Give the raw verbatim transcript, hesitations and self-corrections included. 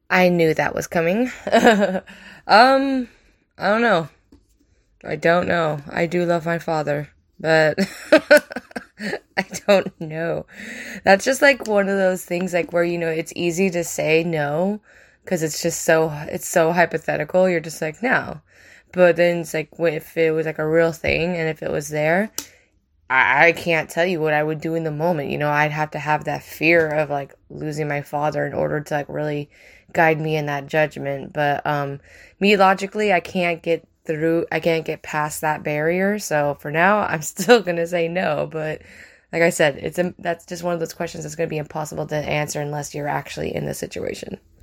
I knew that was coming. um, I don't know. I don't know. I do love my father, but I don't know. That's just like one of those things like where, you know, it's easy to say no because it's just so, it's so hypothetical. You're just like, no. But then it's like, if it was like a real thing and if it was there, I, I can't tell you what I would do in the moment. You know, I'd have to have that fear of like losing my father in order to like really guide me in that judgment. But um, me logically, I can't get through, I can't get past that barrier. So for now, I'm still gonna say no. But like I said, it's a, that's just one of those questions that's gonna be impossible to answer unless you're actually in the situation.